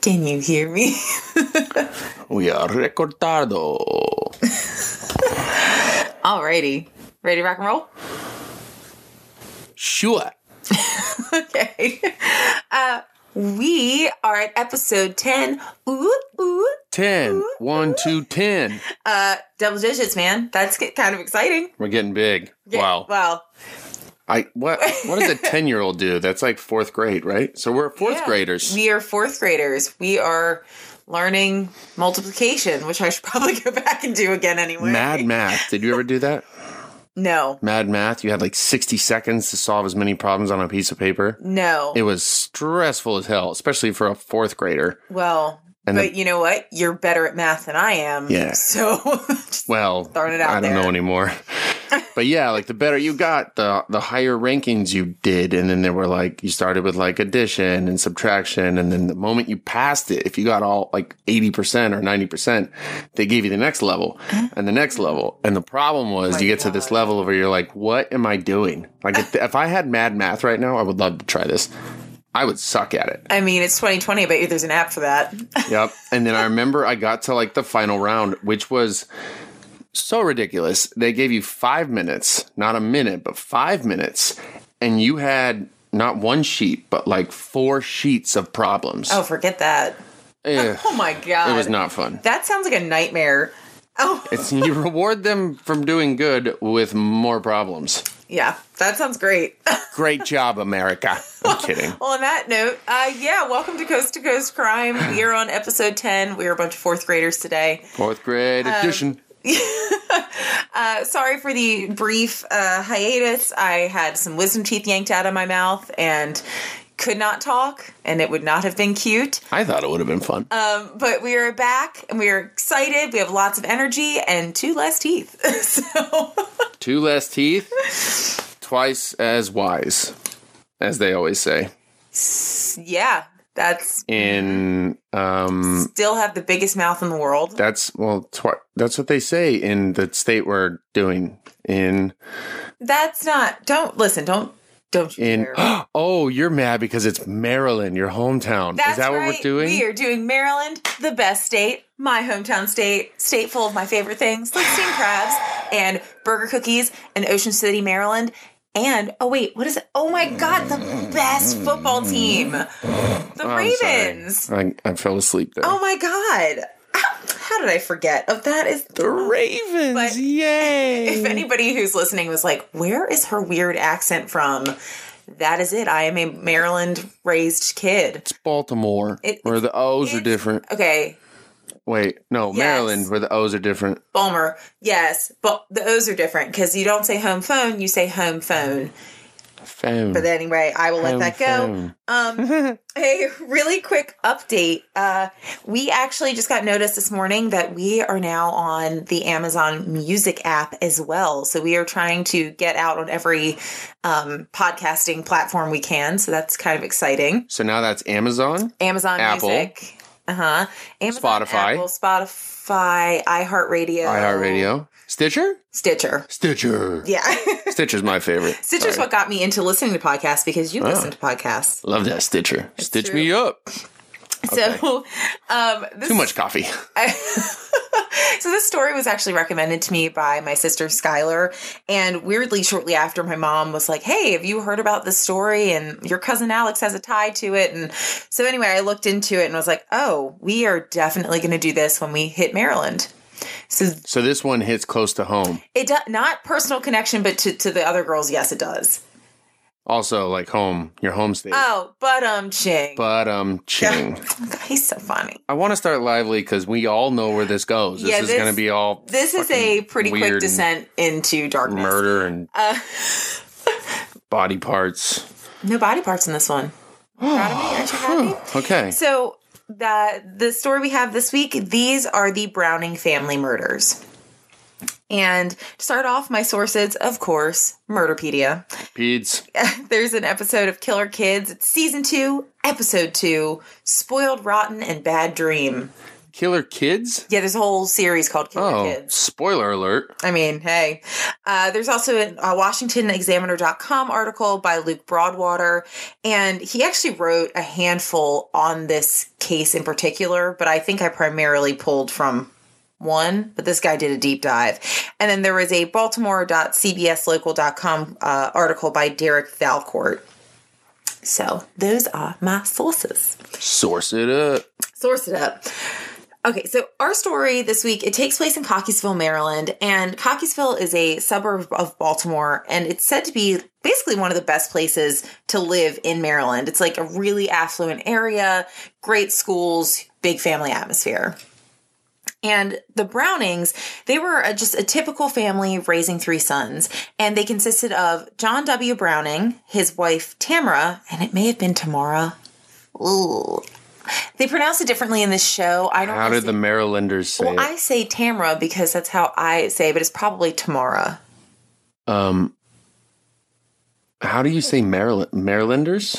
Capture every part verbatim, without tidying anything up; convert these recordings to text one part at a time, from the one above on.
Can you hear me? We are recordado. Alrighty. Ready to rock and roll? Sure. Okay. Uh, we are at episode ten. Ooh, ooh. ten. Ooh, One, ooh. two, ten. Uh, double digits, man. That's get- kind of exciting. We're getting big. Yeah, Wow. Well, I what what does a ten year old do? That's like fourth grade, right? So we're fourth yeah. graders. We are fourth graders. We are learning multiplication, which I should probably go back and do again anyway. Mad math. Did you ever do that? No. Mad math. You had like sixty seconds to solve as many problems on a piece of paper. No. It was stressful as hell, especially for a fourth grader. Well, And but the- you know what? You're better at math than I am. Yeah. So, just Well, throwing it out I don't there. know anymore. But yeah, like the better you got, the the higher rankings you did. And then there were like, you started with like addition and subtraction. And then the moment you passed it, if you got all like eighty percent or ninety percent, they gave you the next level and the next level. And the problem was Oh you my get to this God. level where you're like, what am I doing? Like if, if I had mad math right now, I would love to try this. I would suck at it. I mean, it's twenty twenty. I bet you there's an app for that. Yep. And then I remember I got to like the final round, which was so ridiculous. They gave you five minutes, not a minute, but five minutes. And you had not one sheet, but like four sheets of problems. Oh, forget that. Ugh, Oh my God. it was not fun. That sounds like a nightmare. Oh, It's you reward them from doing good with more problems. yeah. That sounds great. Great job, America. I'm kidding. Well, on that note, uh, yeah, welcome to Coast to Coast Crime. We are on episode ten. We are a bunch of fourth graders today. Fourth grade edition. Uh, sorry for the brief uh, hiatus. I had some wisdom teeth yanked out of my mouth and could not talk, and it would not have been cute. I thought it would have been fun. Um, but we are back, and we are excited. We have lots of energy and two less teeth. so, Two less teeth, twice as wise, as they always say. yeah, that's In um, still have the biggest mouth in the world. that's well, twi- that's what they say in the state we're doing. In That's not. Don't listen. Don't. Don't you in dare. oh, you're mad because it's Maryland, your hometown. That's Is that right. what we're doing? We are doing Maryland, the best state, my hometown state, state full of my favorite things, like steamed crabs and burger cookies in Ocean City, Maryland. And, oh wait, what is it? Oh my God, the best football team. The Oh, I'm Ravens. sorry. I, I fell asleep there. Oh my God. How, how did I forget? Oh, that is the Ravens! But Yay! If anybody who's listening was like, where is her weird accent from? That is it. I am a Maryland raised kid. It's Baltimore, It- where the O's are it's- different. Okay. Wait, no, Yes. Maryland, where the O's are different. Bulmer. Yes. But the O's are different because you don't say home phone, you say home phone. Phone. But anyway, I will let Home that go. phone. Um, a really quick update. Uh, we actually just got notice this morning that we are now on the Amazon Music app as well. So we are trying to get out on every um, podcasting platform we can. So that's kind of exciting. So now that's Amazon, Amazon Apple. Music. Uh-huh. Amazon, Spotify. Apple, Spotify, iHeartRadio. iHeartRadio, Stitcher, Stitcher. Stitcher. Yeah. Stitcher's my favorite. Stitcher's Sorry. what got me into listening to podcasts because you Oh. listen to podcasts. Love that Stitcher. Stitch true. me up. So, um, this, Too much coffee. I, so this story was actually recommended to me by my sister Skylar, and weirdly, shortly after, my mom was like, "Hey, have you heard about this story? And your cousin Alex has a tie to it." And so, anyway, I looked into it and was like, "Oh, we are definitely going to do this when we hit Maryland." So So this one hits close to home. it does not personal connection, but to to the other girls, yes, it does. Also, like home, your home state. Oh, but um, ching. But um, ching. God, he's so funny. I want to start lively because we all know where this goes. This Yeah, is this- going to be all This is a fucking pretty weird quick and descent into darkness. murder and Uh, body parts. no body parts in this one. Proud of me? Aren't you happy? Okay. So the the story we have this week, these are the Browning family murders. And to start off, my sources, of course, Murderpedia. Peds. There's an episode of Killer Kids. It's season two, episode two, Spoiled, Rotten, and Bad Dream. Killer Kids? Yeah, there's a whole series called Killer Oh, Kids. spoiler alert. I mean, hey. Uh, there's also a, a Washington Examiner dot com article by Luke Broadwater, and he actually wrote a handful on this case in particular, but I think I primarily pulled from one, but this guy did a deep dive. And then there was a Baltimore dot C B S local dot com uh, article by Derek Valcourt. So those are my sources. Source it up. Source it up. Okay, so our story this week, it takes place in Cockeysville, Maryland, and Cockeysville is a suburb of Baltimore, and it's said to be basically one of the best places to live in Maryland. It's like a really affluent area, great schools, big family atmosphere. And the Brownings, they were a, just a typical family raising three sons. And they consisted of John W. Browning, his wife Tamara, and it may have been Tamara. Ooh. They pronounce it differently in this show. I don't How did say, the Marylanders say well, it? I say Tamara because that's how I say it, but it's probably Tamara. Um, how do you say Maryland? Marylanders?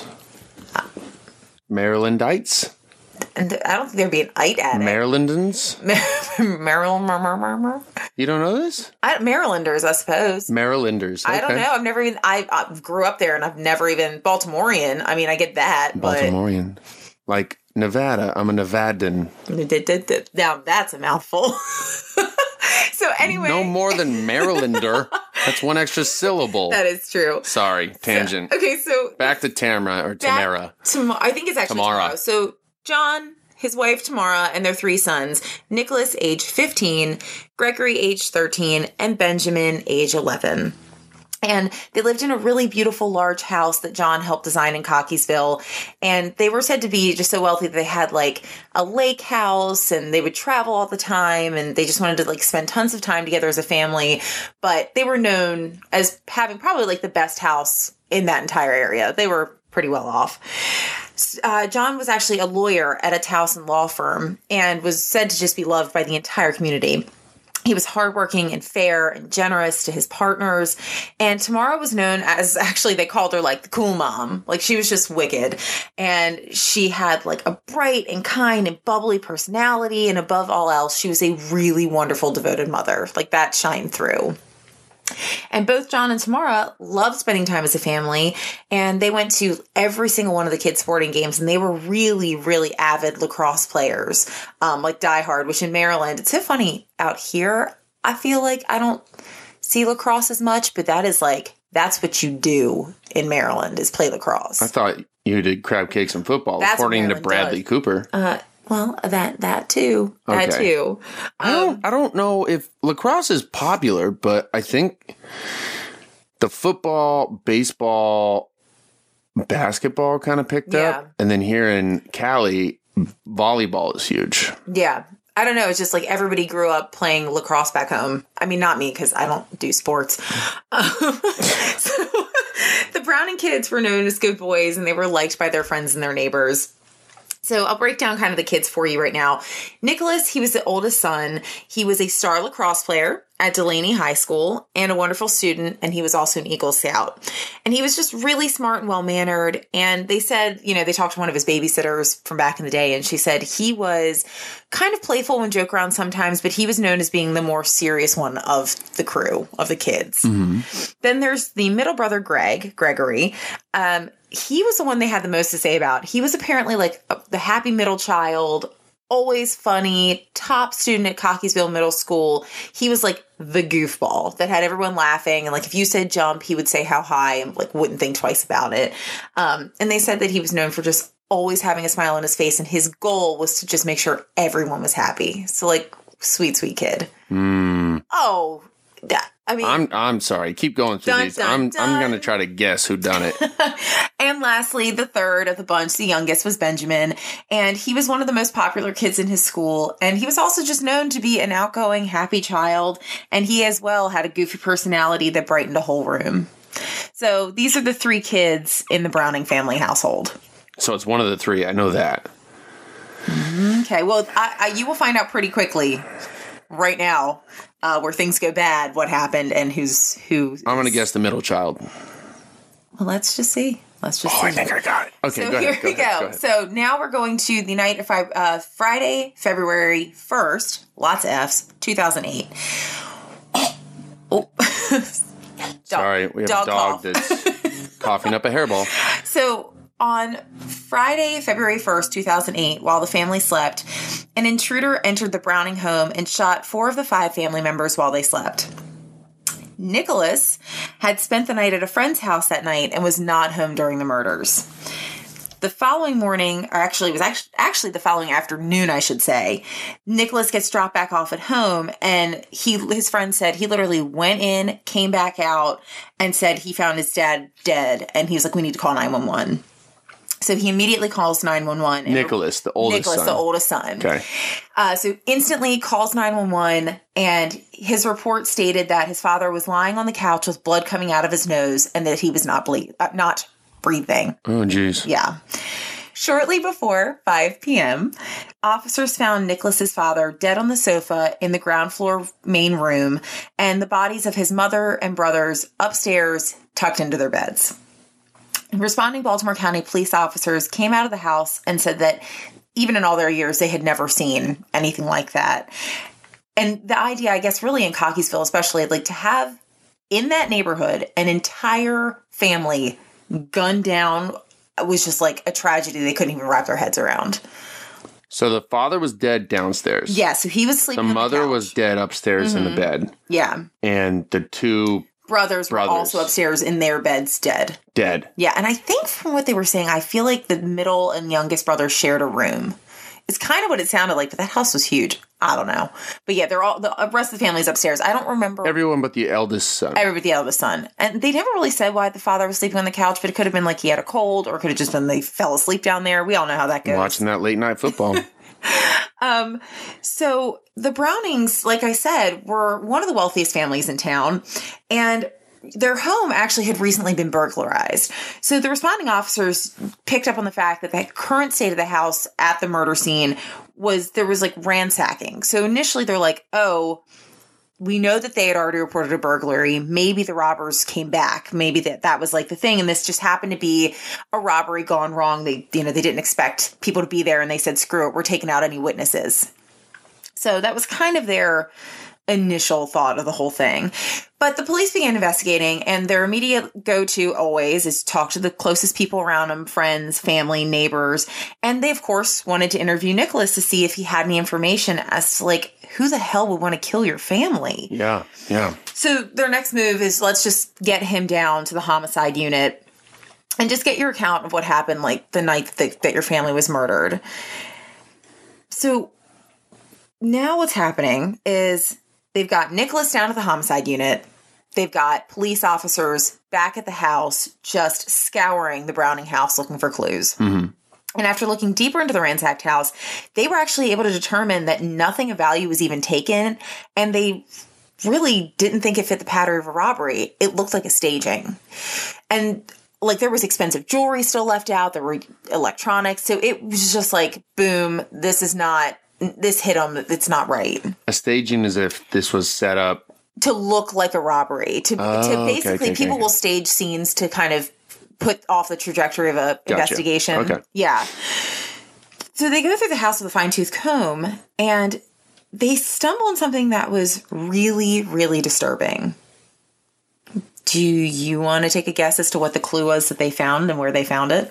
Marylandites? And I don't think there'd be an "ite" at it. Marylandans? Maryland, You don't know this? I, Marylanders, I suppose. Marylanders. Okay. I don't know. I've never even. I, I grew up there, and I've never even Baltimorean. I mean, I get that, Baltimorean. Like Nevada. I'm a Nevadan. but now that's a mouthful. So anyway, No more than Marylander. That's one extra syllable. that is true. Sorry, tangent. So, okay, so Back to Tamara or back Tamara. to, I think it's actually Tamara. Tamara. So John, his wife Tamara, and their three sons: Nicholas, age fifteen, Gregory, age thirteen, and Benjamin, age eleven. And they lived in a really beautiful large house that John helped design in Cockeysville. And they were said to be just so wealthy that they had like a lake house and they would travel all the time and they just wanted to like spend tons of time together as a family. But they were known as having probably like the best house in that entire area. They were pretty well off. Uh, John was actually a lawyer at a Towson law firm and was said to just be loved by the entire community. He was hardworking and fair and generous to his partners. And Tamara was known as, actually, they called her like the cool mom. Like she was just wicked. And she had like a bright and kind and bubbly personality. And above all else, she was a really wonderful, devoted mother. Like that shined through. And both John and Tamara loved spending time as a family, and they went to every single one of the kids' sporting games, and they were really, really avid lacrosse players, um, like diehard, which in Maryland, it's so funny. Out here, I feel like I don't see lacrosse as much, but that is like, that's what you do in Maryland is play lacrosse. I thought you did crab cakes and football, That's according to Maryland Bradley does. Cooper. Uh, well, that that too. That Okay. too. I don't. I don't know if lacrosse is popular, but I think the football, baseball, basketball kind of picked Yeah. up, and then here in Cali, volleyball is huge. Yeah. I don't know. It's just like everybody grew up playing lacrosse back home. I mean, not me because I don't do sports. Um, so the Browning kids were known as good boys and they were liked by their friends and their neighbors. So I'll break down kind of the kids for you right now. Nicholas, he was the oldest son. He was a star lacrosse player at Delaney High School and a wonderful student, and he was also an Eagle Scout. And he was just really smart and well-mannered, and they said, you know, they talked to one of his babysitters from back in the day, and she said he was kind of playful and joke around sometimes, but he was known as being the more serious one of the crew, of the kids. Mm-hmm. Then there's the middle brother, Greg, Gregory. Um, he was the one they had the most to say about. He was apparently like a, the happy middle child, always funny, top student at Cockeysville Middle School. He was like the goofball that had everyone laughing. And like, if you said jump, he would say how high and like wouldn't think twice about it. Um, and they said that he was known for just always having a smile on his face. And his goal was to just make sure everyone was happy. So like, sweet, sweet kid. Mm. Oh, that. I mean, I'm I'm sorry. Keep going through Dun, these. dun, I'm dun. I'm gonna try to guess who done it. And lastly, the third of the bunch, the youngest, was Benjamin. And he was one of the most popular kids in his school. And he was also just known to be an outgoing, happy child. And he as well had a goofy personality that brightened a whole room. So these are the three kids in the Browning family household. So it's one of the three. I know that. Okay, well, I, I, you will find out pretty quickly right now uh, where things go bad, what happened, and who's who. I'm gonna guess the middle child. Well, let's just see. Let's just Oh, see. I think I got it. Okay, So go here ahead. Go we ahead, go. go ahead. So now we're going to the night of Fri- uh, Friday, February first, lots of F's, two thousand eight. Oh. Sorry, we have dog a dog cough. that's coughing up a hairball. So on Friday, February first, two thousand eight, while the family slept, an intruder entered the Browning home and shot four of the five family members while they slept. Nicholas had spent the night at a friend's house that night and was not home during the murders. The following morning, or actually it was actually, actually the following afternoon, I should say, Nicholas gets dropped back off at home, and he his friend said he literally went in, came back out, and said he found his dad dead, and he was like, we need to call nine one one. So he immediately calls nine one one. Nicholas, the oldest Nicholas, son. the oldest son. Okay. Uh, so instantly calls nine one one, and his report stated that his father was lying on the couch with blood coming out of his nose and that he was not ble- uh, not breathing. Oh, jeez. Yeah. Shortly before five p.m., officers found Nicholas's father dead on the sofa in the ground floor main room, and the bodies of his mother and brothers upstairs tucked into their beds. Responding Baltimore County police officers came out of the house and said that even in all their years, they had never seen anything like that. And the idea, I guess, really in Cockeysville, especially, like to have in that neighborhood an entire family gunned down was just like a tragedy they couldn't even wrap their heads around. So the father was dead downstairs. Yeah, so he was The sleeping on mother the couch. was dead upstairs in the bed. Yeah. And the two Brothers, Brothers. were also upstairs in their beds dead. dead. Yeah, and I think from what they were saying, I feel like the middle and youngest brother shared a room. It's kind of what it sounded like, but that house was huge. I don't know. But yeah, they're all, the rest of the family's upstairs. I don't remember. Everyone but the eldest son. Everybody, the eldest son. And they never really said why the father was sleeping on the couch, but it could have been like he had a cold, or it could have just been they fell asleep down there. We all know how that goes. Watching that late night football. Um, so the Brownings, like I said, were one of the wealthiest families in town, and their home actually had recently been burglarized. So the responding officers picked up on the fact that the current state of the house at the murder scene was there was like ransacking. So initially they're like, oh, we know that they had already reported a burglary. Maybe the robbers came back. Maybe that that was like the thing. And this just happened to be a robbery gone wrong. They, you know, they didn't expect people to be there, and they said, screw it, we're taking out any witnesses. So that was kind of their initial thought of the whole thing. But the police began investigating, and their immediate go-to always is talk to the closest people around them, friends, family, neighbors. And they, of course, wanted to interview Nicholas to see if he had any information as to, like, who the hell would want to kill your family? Yeah, yeah. So their next move is let's just get him down to the homicide unit and just get your account of what happened, like, the night that, that your family was murdered. So now what's happening is they've got Nicholas down at the homicide unit. They've got police officers back at the house just scouring the Browning house looking for clues. Mm-hmm. And after looking deeper into the ransacked house, they were actually able to determine that nothing of value was even taken, and they really didn't think it fit the pattern of a robbery. It looked like a staging. And like there was expensive jewelry still left out, there were electronics, so it was just like, boom, this is not, this hit them, it's not right. A staging as if this was set up To look like a robbery. To, Oh, to okay, basically, okay, people okay. will stage scenes to kind of put off the trajectory of a investigation. Okay. Yeah. So they go through the house with a fine-tooth comb, and they stumble on something that was really, really disturbing. Do you want to take a guess as to what the clue was that they found and where they found it?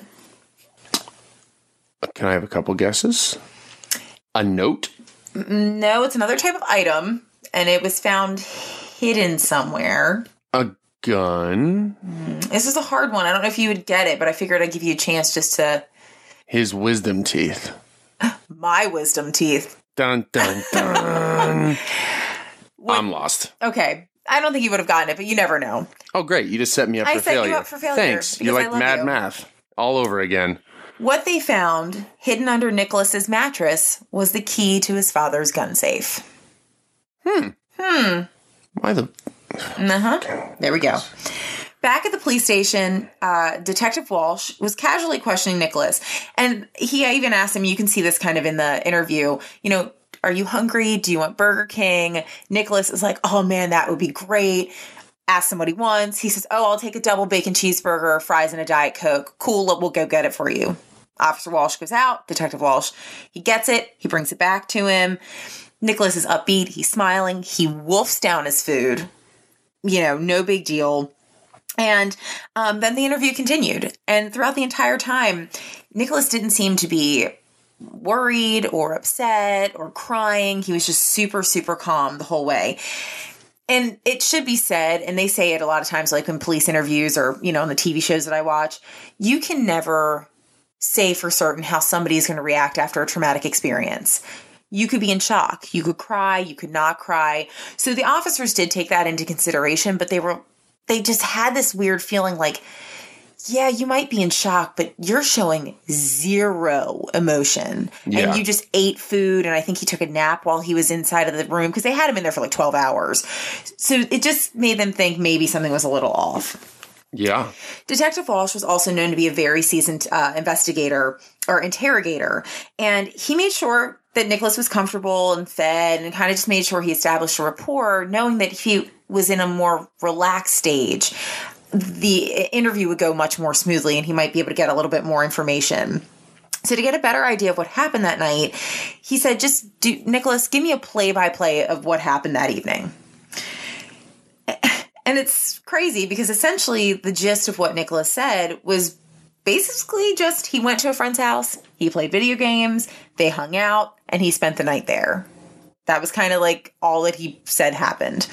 Can I have a couple guesses? A note? No, it's another type of item, and it was found hidden somewhere. A gun? This is a hard one. I don't know if you would get it, but I figured I'd give you a chance just to... His wisdom teeth. My wisdom teeth. Dun, dun, dun. I'm lost. Okay. I don't think you would have gotten it, but you never know. Oh, great. You just set me up I for set you failure. up for failure Thanks. because You're I like love mad you. math all over again. What they found hidden under Nicholas's mattress was the key to his father's gun safe. Hmm. Hmm. Why the... Uh-huh. There we go. Back at the police station, uh, Detective Walsh was casually questioning Nicholas. And he even asked him, you can see this kind of in the interview, you know, are you hungry? Do you want Burger King? Nicholas is like, oh man, that would be great. asks him what he wants. He says, oh, I'll take a double bacon cheeseburger, fries, and a Diet Coke. Cool, we'll go get it for you. Officer Walsh goes out. Detective Walsh, he gets it. He brings it back to him. Nicholas is upbeat. He's smiling. He wolfs down his food. You know, no big deal. And um, then the interview continued. And throughout the entire time, Nicholas didn't seem to be worried or upset or crying. He was just super, super calm the whole way. And it should be said, and they say it a lot of times, like in police interviews or, you know, in the T V shows that I watch, you can never say for certain how somebody's going to react after a traumatic experience. You could be in shock. You could cry. You could not cry. So the officers did take that into consideration, but they were, they just had this weird feeling like, yeah, you might be in shock, but you're showing zero emotion. Yeah. And you just ate food, and I think he took a nap while he was inside of the room because they had him in there for like twelve hours. So it just made them think maybe something was a little off. Yeah. Detective Walsh was also known to be a very seasoned uh, investigator or interrogator, and he made sure that Nicholas was comfortable and fed and kind of just made sure he established a rapport, knowing that if he was in a more relaxed stage, the interview would go much more smoothly and he might be able to get a little bit more information. So to get a better idea of what happened that night, he said, just do, Nicholas, give me a play-by-play of what happened that evening. And it's crazy because essentially the gist of what Nicholas said was basically just he went to a friend's house, he played video games, they hung out, and he spent the night there. That was kind of like all that he said happened.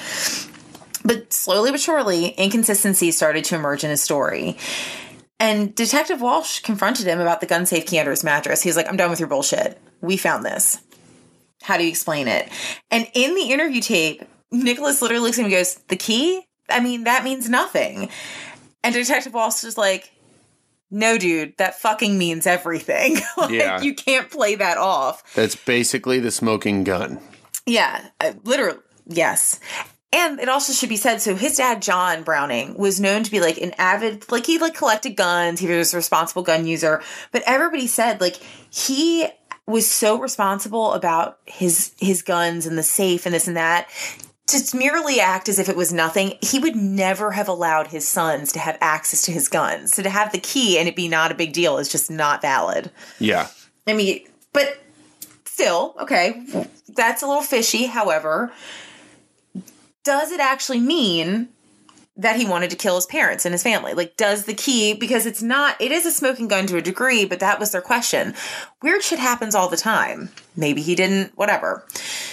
But slowly but surely, inconsistencies started to emerge in his story. And Detective Walsh confronted him about the gun safe key under his mattress. He was like, I'm done with your bullshit. We found this. How do you explain it? And in the interview tape, Nicholas literally looks at him and goes, the key? I mean, that means nothing. And Detective Walsh is like, no, dude, that fucking means everything. Like, yeah. You can't play that off. That's basically the smoking gun. Yeah, uh, literally, yes. And it also should be said, so his dad, John Browning, was known to be like an avid, like he like collected guns. He was a responsible gun user. But everybody said like he was so responsible about his his guns and the safe and this and that. To merely act as if it was nothing, he would never have allowed his sons to have access to his guns. So to have the key and it be not a big deal is just not valid. Yeah. I mean, but still, okay, that's a little fishy. However, does it actually mean that he wanted to kill his parents and his family? Like, does the key, because it's not, it is a smoking gun to a degree, but that was their question. Weird shit happens all the time. Maybe he didn't, whatever.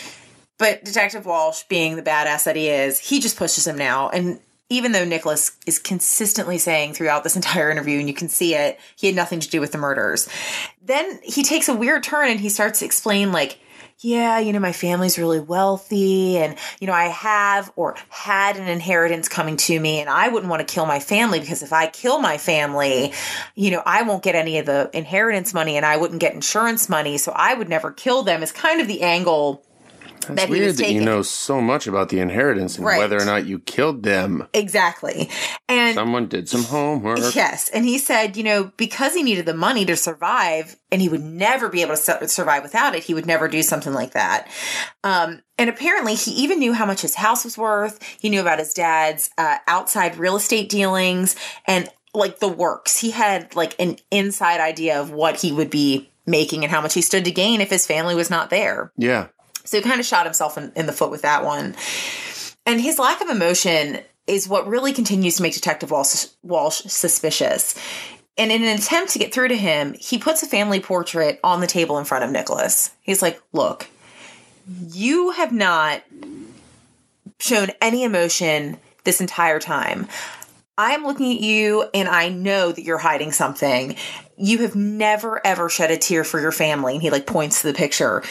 But Detective Walsh, being the badass that he is, he just pushes him now. And even though Nicholas is consistently saying throughout this entire interview, and you can see it, he had nothing to do with the murders. Then he takes a weird turn and he starts to explain, like, yeah, you know, my family's really wealthy and, you know, I have or had an inheritance coming to me and I wouldn't want to kill my family because if I kill my family, you know, I won't get any of the inheritance money and I wouldn't get insurance money. So I would never kill them is kind of the angle. That's that weird that you know so much about the inheritance and right. whether or not you killed them. Exactly. And someone did some homework. Yes. And he said, you know, because he needed the money to survive and he would never be able to survive without it, he would never do something like that. Um, and apparently he even knew how much his house was worth. He knew about his dad's uh, outside real estate dealings and like the works. He had like an inside idea of what he would be making and how much he stood to gain if his family was not there. Yeah. So he kind of shot himself in, in the foot with that one. And his lack of emotion is what really continues to make Detective Walsh, Walsh suspicious. And in an attempt to get through to him, he puts a family portrait on the table in front of Nicholas. He's like, look, you have not shown any emotion this entire time. I am looking at you and I know that you're hiding something. You have never, ever shed a tear for your family. And he like points to the picture.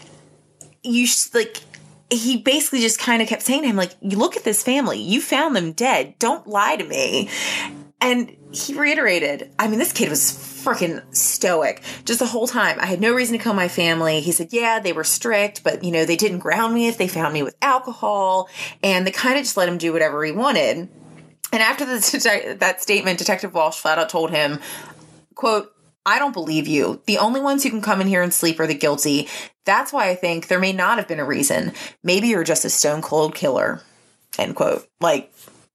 You sh- like, he basically just kind of kept saying to him, like, you look at this family, you found them dead. Don't lie to me. And he reiterated, I mean, this kid was freaking stoic just the whole time. I had no reason to kill my family. He said, yeah, they were strict, but, you know, they didn't ground me if they found me with alcohol. And they kind of just let him do whatever he wanted. And after the, that statement, Detective Walsh flat out told him, quote, I don't believe you. The only ones who can come in here and sleep are the guilty. That's why I think there may not have been a reason. Maybe you're just a stone cold killer. End quote. Like,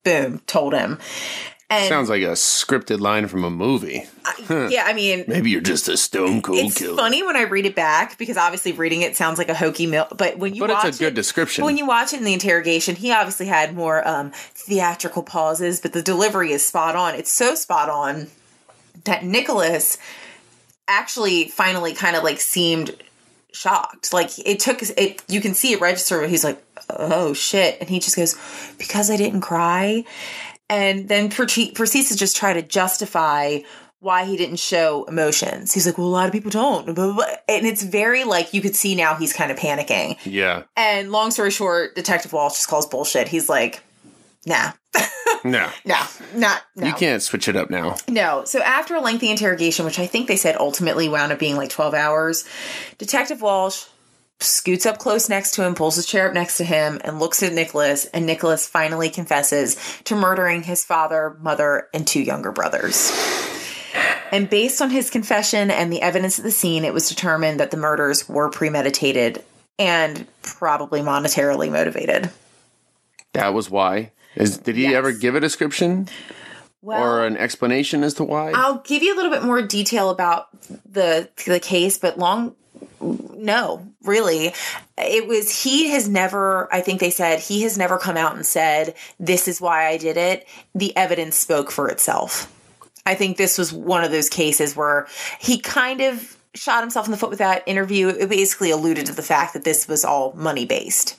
boom, told him. And sounds like a scripted line from a movie. I, yeah, I mean, maybe you're just a stone cold it's killer. It's funny when I read it back because obviously reading it sounds like a hokey mill. But when you but watch it's a good it, description. When you watch it in the interrogation, he obviously had more um, theatrical pauses, but the delivery is spot on. It's so spot on that Nicholas actually finally kind of like seemed shocked. Like it took it. You can see it register. But he's like, "Oh shit," and he just goes, "Because I didn't cry." And then proceeds to just try to justify why he didn't show emotions. He's like, well, a lot of people don't. And it's very like, you could see now he's kind of panicking. Yeah. And long story short, Detective Walsh just calls bullshit. He's like, nah. No. No, not, no. You can't switch it up now. No. So after a lengthy interrogation, which I think they said ultimately wound up being like twelve hours, Detective Walsh scoots up close next to him, pulls his chair up next to him, and looks at Nicholas, and Nicholas finally confesses to murdering his father, mother, and two younger brothers. And based on his confession and the evidence at the scene, it was determined that the murders were premeditated and probably monetarily motivated. That was why? Is, did he yes. ever give a description? Well, or an explanation as to why? I'll give you a little bit more detail about the the case, but long... No, really. It was, he has never, I think they said, he has never come out and said, this is why I did it. The evidence spoke for itself. I think this was one of those cases where he kind of shot himself in the foot with that interview. It basically alluded to the fact that this was all money-based.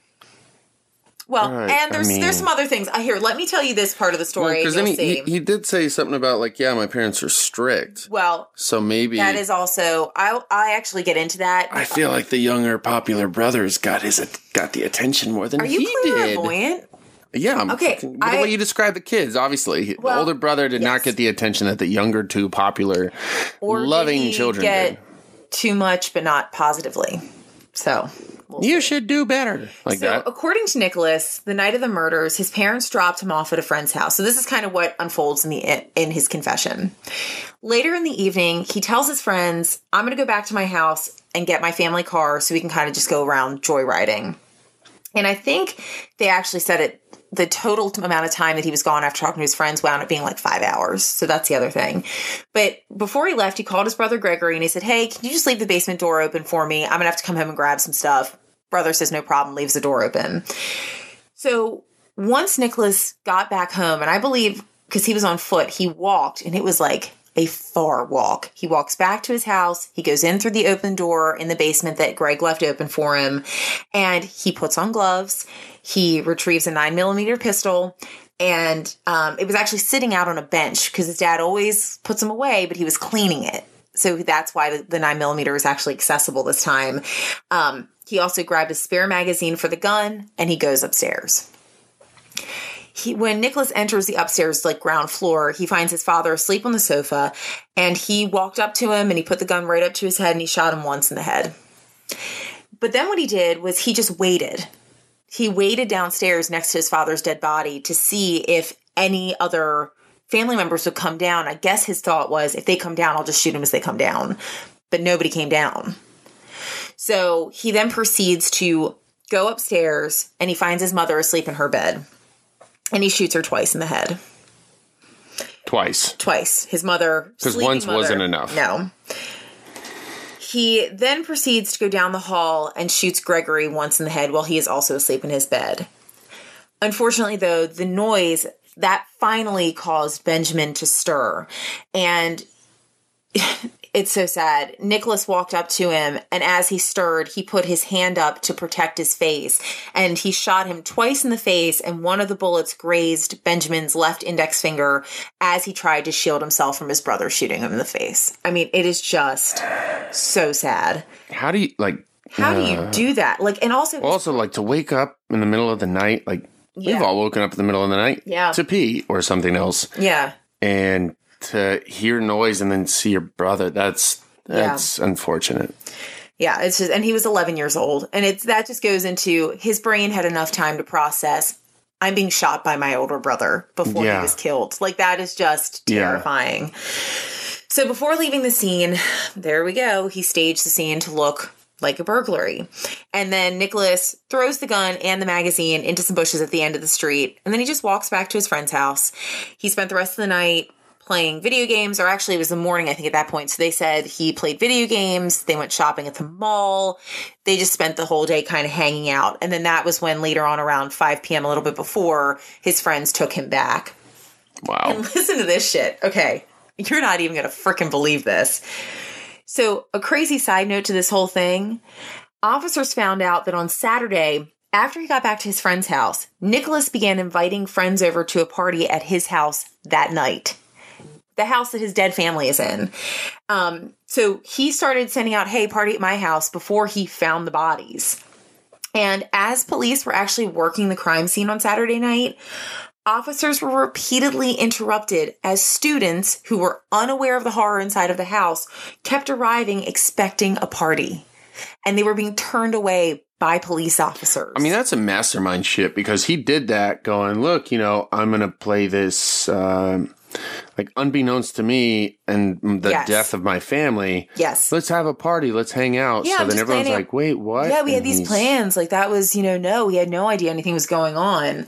Well, right, and there's I mean, there's some other things. Here, let me tell you this part of the story. Because well, then he, he, he did say something about, like, yeah, my parents are strict. Well, so maybe that is also. I I actually get into that. I feel like the younger, popular brothers got his got the attention more than are he you clairvoyant? did. Yeah. I'm okay. Fucking, the I, way you describe the kids, obviously, well, the older brother did yes. not get the attention that the younger, two popular, or loving did he children get did. Too much, but not positively. So. We'll you see. should do better. Like so, that. According to Nicholas, the night of the murders, his parents dropped him off at a friend's house. So this is kind of what unfolds in the in his confession. Later in the evening, he tells his friends, I'm going to go back to my house and get my family car so we can kind of just go around joyriding. And I think they actually said it, the total amount of time that he was gone after talking to his friends wound up being like five hours. So that's the other thing. But before he left, he called his brother Gregory and he said, hey, can you just leave the basement door open for me? I'm going to have to come home and grab some stuff. Brother says no problem, leaves the door open. So once Nicholas got back home, and I believe because he was on foot, he walked, and it was like a far walk. He walks back to his house. He goes in through the open door in the basement that Greg left open for him, and he puts on gloves. He retrieves a nine millimeter pistol, and um, it was actually sitting out on a bench because his dad always puts them away, but he was cleaning it. So that's why the, the nine millimeter is actually accessible this time. Um, he also grabbed a spare magazine for the gun, and he goes upstairs. He, when Nicholas enters the upstairs, like ground floor, he finds his father asleep on the sofa, and he walked up to him and he put the gun right up to his head and he shot him once in the head. But then what he did was he just waited. He waited downstairs next to his father's dead body to see if any other family members would come down. I guess his thought was, if they come down, I'll just shoot them as they come down. But nobody came down. So he then proceeds to go upstairs and he finds his mother asleep in her bed. And he shoots her twice in the head. Twice. Twice. His mother. Because once mother, wasn't enough. No. He then proceeds to go down the hall and shoots Gregory once in the head while he is also asleep in his bed. Unfortunately, though, the noise, that finally caused Benjamin to stir. And it's so sad. Nicholas walked up to him, and as he stirred, he put his hand up to protect his face. And he shot him twice in the face, and one of the bullets grazed Benjamin's left index finger as he tried to shield himself from his brother shooting him in the face. I mean, it is just so sad. How do you, like... How uh, do you do that? Like, and also... Also, like, to wake up in the middle of the night, like, yeah. We've all woken up in the middle of the night yeah. to pee or something else. Yeah. And... to hear noise and then see your brother, that's that's yeah. unfortunate. Yeah, it's just, and he was eleven years old, and it's that just goes into his brain had enough time to process, I'm being shot by my older brother before yeah. he was killed. Like, that is just terrifying. Yeah. So before leaving the scene, there we go. He staged the scene to look like a burglary. And then Nicholas throws the gun and the magazine into some bushes at the end of the street. And then he just walks back to his friend's house. He spent the rest of the night playing video games, or actually it was the morning, I think, at that point. So they said he played video games. They went shopping at the mall. They just spent the whole day kind of hanging out. And then that was when later on around five p.m., a little bit before, his friends took him back. Wow. And listen to this shit. Okay. You're not even going to freaking believe this. So a crazy side note to this whole thing. Officers found out that on Saturday, after he got back to his friend's house, Nicholas began inviting friends over to a party at his house that night. The house that his dead family is in. Um, so he started sending out, hey, party at my house before he found the bodies. And as police were actually working the crime scene on Saturday night, officers were repeatedly interrupted as students who were unaware of the horror inside of the house kept arriving expecting a party. And they were being turned away by police officers. I mean, that's a mastermind shit because he did that going, look, you know, I'm going to play this... Uh, like, unbeknownst to me and the yes. death of my family. Yes. Let's have a party. Let's hang out. Yeah, so I'm then just everyone's planning- like, wait, what? Yeah, we had And these he's- plans. Like, that was, you know, no, we had no idea anything was going on.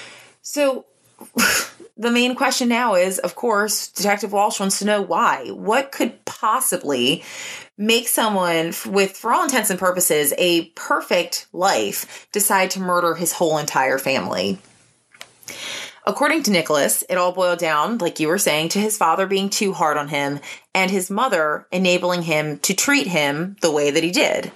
So the main question now is, of course, Detective Walsh wants to know why. What could possibly make someone with, for all intents and purposes, a perfect life decide to murder his whole entire family? According to Nicholas, it all boiled down, like you were saying, to his father being too hard on him and his mother enabling him to treat him the way that he did.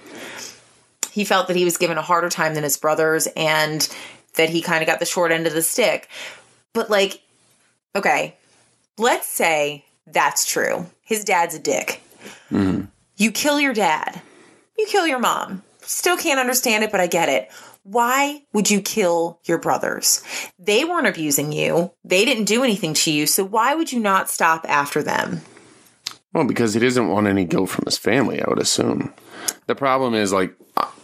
He felt that he was given a harder time than his brothers and that he kind of got the short end of the stick. But like, okay, let's say that's true. His dad's a dick. Mm-hmm. You kill your dad. You kill your mom. Still can't understand it, but I get it. Why would you kill your brothers? They weren't abusing you. They didn't do anything to you. So why would you not stop after them? Well, because he doesn't want any guilt from his family, I would assume. The problem is, like,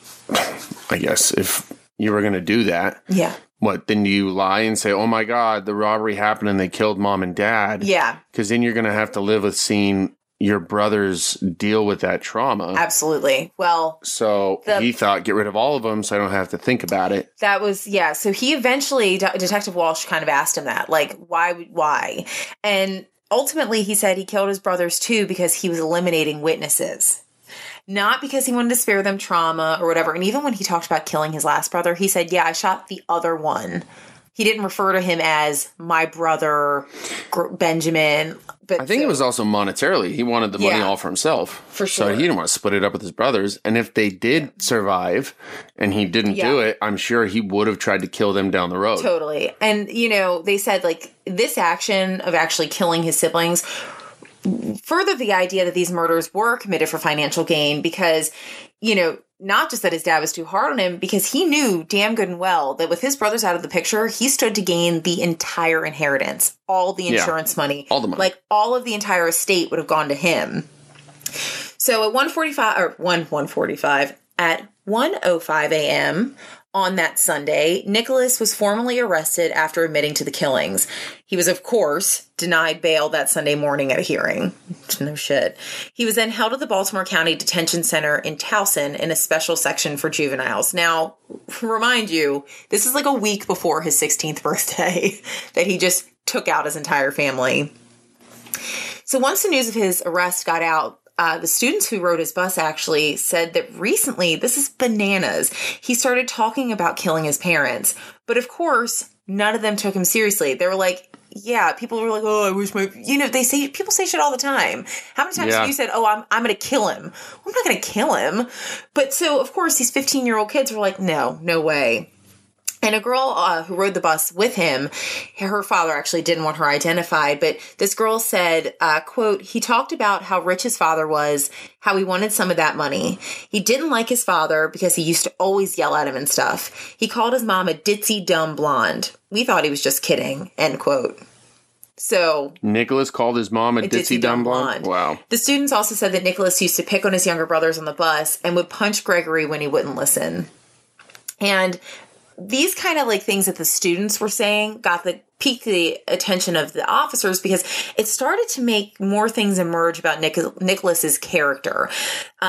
I guess if you were going to do that, yeah. What, then you lie and say, oh my God, the robbery happened and they killed mom and dad? Yeah. Because then you're going to have to live with seeing your brothers deal with that trauma. Absolutely. Well, so the, he thought, get rid of all of them so I don't have to think about it. That was, yeah. So he eventually, De- Detective Walsh kind of asked him that, like, why, why? And ultimately he said he killed his brothers too because he was eliminating witnesses. Not because he wanted to spare them trauma or whatever. And even when he talked about killing his last brother, he said, yeah, I shot the other one. He didn't refer to him as my brother, Benjamin. But I think so, it was also monetarily. He wanted the money yeah, all for himself. For sure. So he didn't want to split it up with his brothers. And if they did yeah. survive and he didn't yeah. do it, I'm sure he would have tried to kill them down the road. Totally. And, you know, they said, like, this action of actually killing his siblings furthered the idea that these murders were committed for financial gain because, you know, not just that his dad was too hard on him, because he knew damn good and well that with his brothers out of the picture, he stood to gain the entire inheritance, all the insurance yeah, money, all the money, like all of the entire estate would have gone to him. So at one forty-five or one one forty-five at one oh five a.m. on that Sunday, Nicholas was formally arrested after admitting to the killings. He was, of course, denied bail that Sunday morning at a hearing. No shit. He was then held at the Baltimore County Detention Center in Towson in a special section for juveniles. Now, remind you, this is like a week before his sixteenth birthday that he just took out his entire family. So once the news of his arrest got out, Uh, the students who rode his bus actually said that recently, this is bananas, he started talking about killing his parents. But of course, none of them took him seriously. They were like, yeah, people were like, oh, I wish my, you know, they say, people say shit all the time. How many times yeah. have you said, oh, I'm, I'm going to kill him? Well, I'm not going to kill him. But so, of course, these fifteen-year-old kids were like, no, no way. And a girl uh, who rode the bus with him, her father actually didn't want her identified, but this girl said, uh, quote, he talked about how rich his father was, how he wanted some of that money. He didn't like his father because he used to always yell at him and stuff. He called his mom a ditzy, dumb blonde. We thought he was just kidding, end quote. So Nicholas called his mom a, a ditzy, ditzy dumb blonde? blonde? Wow. The students also said that Nicholas used to pick on his younger brothers on the bus and would punch Gregory when he wouldn't listen. And these kind of like things that the students were saying got the piqued the attention of the officers because it started to make more things emerge about Nic- Nicholas's character. Um,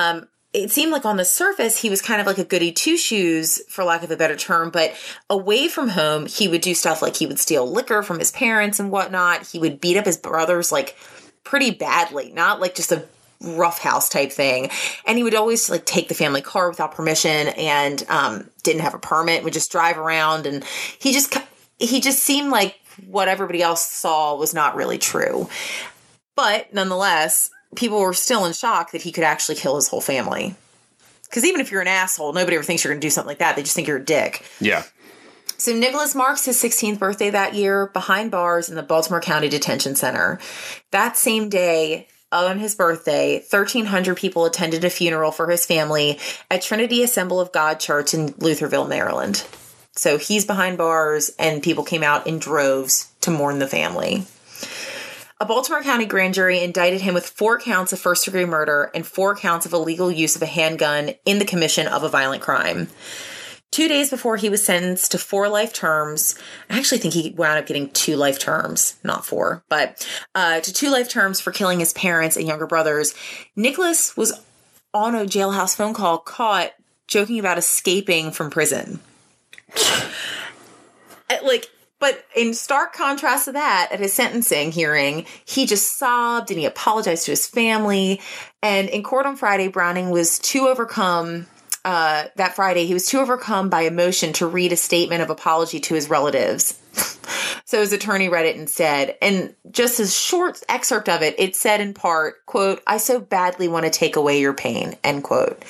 it seemed like on the surface, he was kind of like a goody two-shoes, for lack of a better term, but away from home, he would do stuff like he would steal liquor from his parents and whatnot. He would beat up his brothers, like, pretty badly, not like just a rough house type thing. And he would always, like, take the family car without permission and um, didn't have a permit, would just drive around, and he just, he just seemed like what everybody else saw was not really true. But, nonetheless, people were still in shock that he could actually kill his whole family. Because even if you're an asshole, nobody ever thinks you're going to do something like that. They just think you're a dick. Yeah. So Nicholas marks his sixteenth birthday that year behind bars in the Baltimore County Detention Center. That same day, on his birthday, thirteen hundred people attended a funeral for his family at Trinity Assembly of God Church in Lutherville, Maryland. So he's behind bars, and people came out in droves to mourn the family. A Baltimore County grand jury indicted him with four counts of first-degree murder and four counts of illegal use of a handgun in the commission of a violent crime. Two days before he was sentenced to four life terms, I actually think he wound up getting two life terms, not four, but uh, to two life terms for killing his parents and younger brothers, Nicholas was on a jailhouse phone call caught joking about escaping from prison. Like... But in stark contrast to that, at his sentencing hearing, he just sobbed and he apologized to his family. And in court on Friday, Browning was too overcome, uh, that Friday, he was too overcome by emotion to read a statement of apology to his relatives. So his attorney read it instead. And just a short excerpt of it, it said in part, quote, "I so badly want to take away your pain," end quote.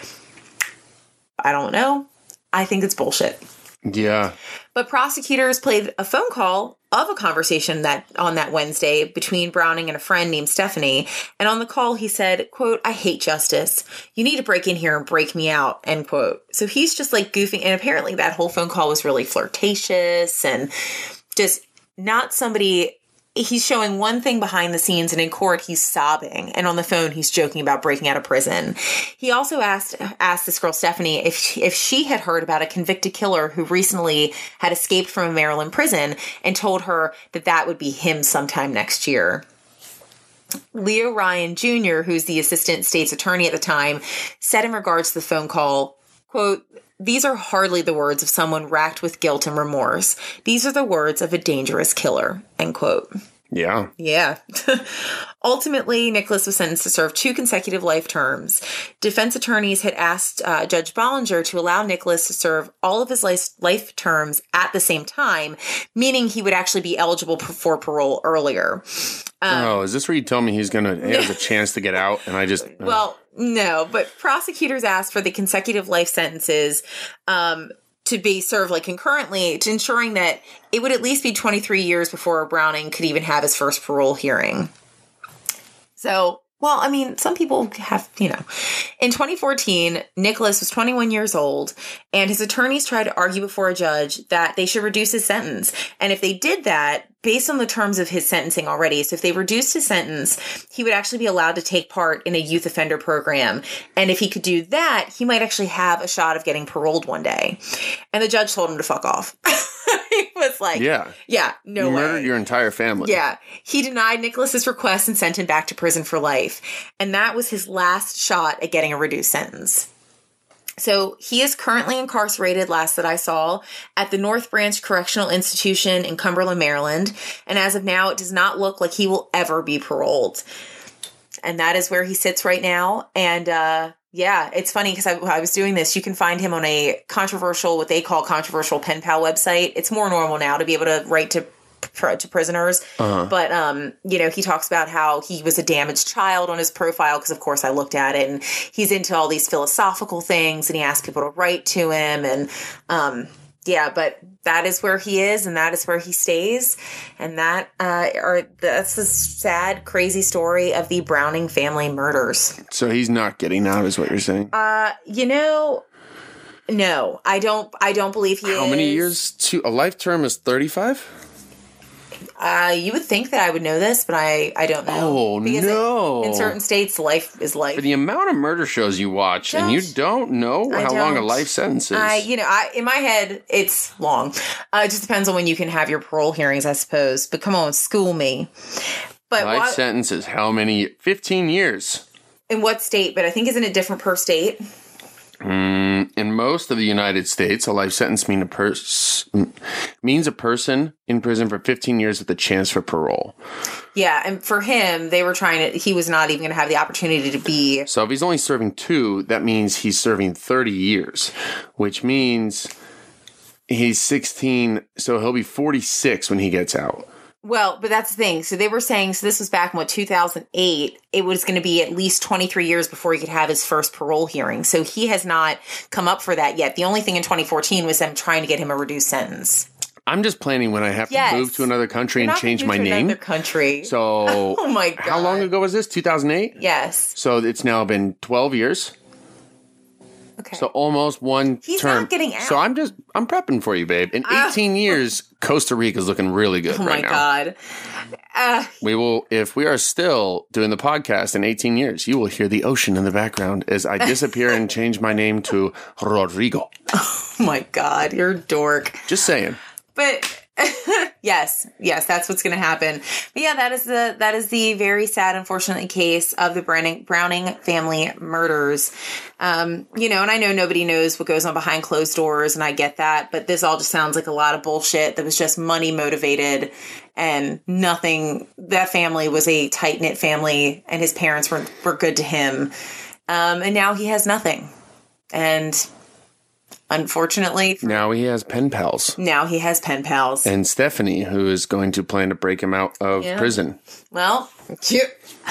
I don't know. I think it's bullshit. Yeah. But prosecutors played a phone call of a conversation that on that Wednesday between Browning and a friend named Stephanie. And on the call, he said, quote, "I hate justice. You need to break in here and break me out," end quote. So he's just like goofing. And apparently that whole phone call was really flirtatious and just not somebody... He's showing one thing behind the scenes, and in court, he's sobbing. And on the phone, he's joking about breaking out of prison. He also asked asked this girl, Stephanie, if she, if she had heard about a convicted killer who recently had escaped from a Maryland prison, and told her that that would be him sometime next year. Leo Ryan Junior, who's the assistant state's attorney at the time, said in regards to the phone call, quote, "These are hardly the words of someone racked with guilt and remorse. These are the words of a dangerous killer," end quote. Yeah. Yeah. Ultimately, Nicholas was sentenced to serve two consecutive life terms. Defense attorneys had asked uh, Judge Bollinger to allow Nicholas to serve all of his life, life terms at the same time, meaning he would actually be eligible for parole earlier. Um, oh, is this where you tell me he's going to, he has a chance to get out, and I just... Uh. Well, no, but prosecutors asked for the consecutive life sentences um, to be served like concurrently, to ensuring that it would at least be twenty-three years before Browning could even have his first parole hearing. So, well, I mean, some people have, you know. In twenty fourteen, Nicholas was twenty-one years old, and his attorneys tried to argue before a judge that they should reduce his sentence. And if they did that, based on the terms of his sentencing already, so if they reduced his sentence, he would actually be allowed to take part in a youth offender program. And if he could do that, he might actually have a shot of getting paroled one day. And the judge told him to fuck off. He was like, yeah, yeah, no you way. Murdered your entire family. Yeah. He denied Nicholas's request and sent him back to prison for life. And that was his last shot at getting a reduced sentence. So he is currently incarcerated, last that I saw, at the North Branch Correctional Institution in Cumberland, Maryland. And as of now, it does not look like he will ever be paroled. And that is where he sits right now. And, uh, yeah, it's funny because I, I was doing this. You can find him on a controversial, what they call controversial pen pal website. It's more normal now to be able to write to to prisoners. Uh-huh. But, um, you know, he talks about how he was a damaged child on his profile because, of course, I looked at it. And he's into all these philosophical things and he asks people to write to him. And, um, yeah, but that is where he is and that is where he stays. And that uh, are that's the sad, crazy story of the Browning family murders. So he's not getting out is what you're saying? Uh, you know... No, I don't. I don't believe he How is. How many years? To a life term is thirty-five. Uh, you would think that I would know this, but I, I don't know. Oh, because no. It, in certain states, life is life. For the amount of murder shows you watch, don't, and you don't know I how don't. long a life sentence is. I, you know, I, in my head, it's long. Uh, it just depends on when you can have your parole hearings, I suppose. But come on, school me. But life what, sentence is how many? fifteen years. in what state, but I think isn't it different per state? Mm, in most of the United States, a life sentence mean a pers- means a person in prison for fifteen years with a chance for parole. Yeah, and for him, they were trying to, he was not even going to have the opportunity to be. So if he's only serving two, that means he's serving thirty years, which means he's sixteen, so he'll be forty-six when he gets out. Well, but that's the thing. So they were saying, so this was back in, what, two thousand eight. It was going to be at least twenty-three years before he could have his first parole hearing. So he has not come up for that yet. The only thing in twenty fourteen was them trying to get him a reduced sentence. I'm just planning when I have Yes. to move to another country You're and not gonna change move my to name. Another country. So, oh my God. How long ago was this? two thousand eight? Yes. So it's now been twelve years. Okay. So almost one He's term. not getting out. So I'm just, I'm prepping for you, babe. In eighteen years, Costa Rica's looking really good oh right my now. God. Uh, We will, if we are still doing the podcast in eighteen years, you will hear the ocean in the background as I disappear and change my name to Rodrigo. oh my God. You're a dork. Just saying. But yes, yes, that's what's going to happen. But yeah, that is the that is the very sad, unfortunately, case of the Browning, Browning family murders. Um, you know, and I know nobody knows what goes on behind closed doors, and I get that. But this all just sounds like a lot of bullshit that was just money motivated and nothing. That family was a tight knit family, and his parents were were good to him. Um, and now he has nothing. And unfortunately, Now he has pen pals. now he has pen pals. And Stephanie, who is going to plan to break him out of Yeah. prison. Well, you-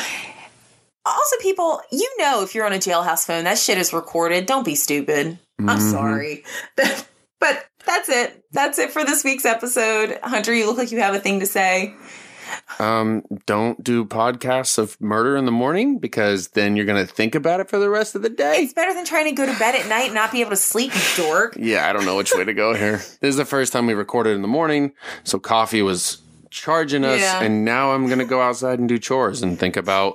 also, people, you know, if you're on a jailhouse phone, that shit is recorded. Don't be stupid. I'm Mm-hmm. sorry. But that's it. That's it for this week's episode. Hunter, you look like you have a thing to say. Um, don't do podcasts of murder in the morning because then you're going to think about it for the rest of the day. It's better than trying to go to bed at night and not be able to sleep, you dork. Yeah, I don't know which way to go here. This is the first time we recorded in the morning, so coffee was charging us, Yeah. and now I'm going to go outside and do chores and think about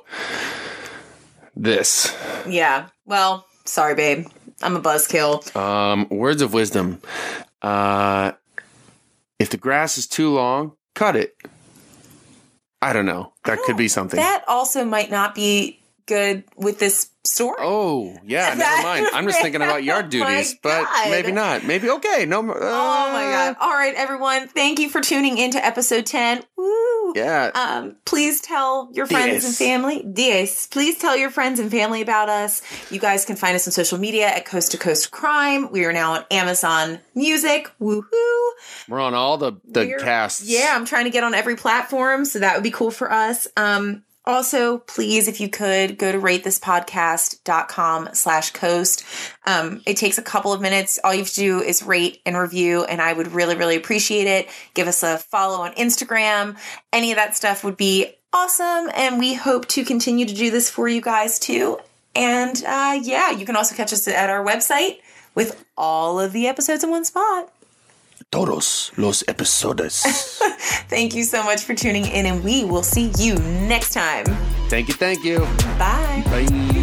this. Yeah. Well, sorry, babe. I'm a buzzkill. Um, words of wisdom. Uh, if the grass is too long, cut it. I don't know. That could be something. That also might not be good with this story. Oh, yeah, never mind. I'm just thinking about yard Oh duties, my but God. maybe not. Maybe okay. No. Uh, Oh my God. All right, everyone. Thank you for tuning into episode ten. Woo. Yeah. Um, please tell your friends Diez. and family. Diez. Please tell your friends and family about us. You guys can find us on social media at Coast to Coast Crime. We are now on Amazon Music. Woohoo. We're on all the, the We're- casts. Yeah, I'm trying to get on every platform, so that would be cool for us. Um, also, please, if you could, go to ratethispodcast.com slash coast. Um, it takes a couple of minutes. All you have to do is rate and review, and I would really, really appreciate it. Give us a follow on Instagram. Any of that stuff would be awesome, and we hope to continue to do this for you guys, too. And, uh, yeah, you can also catch us at our website with all of the episodes in one spot. Todos los episodios. Thank you so much for tuning in, and we will see you next time. Thank you. Thank you. Bye. Bye.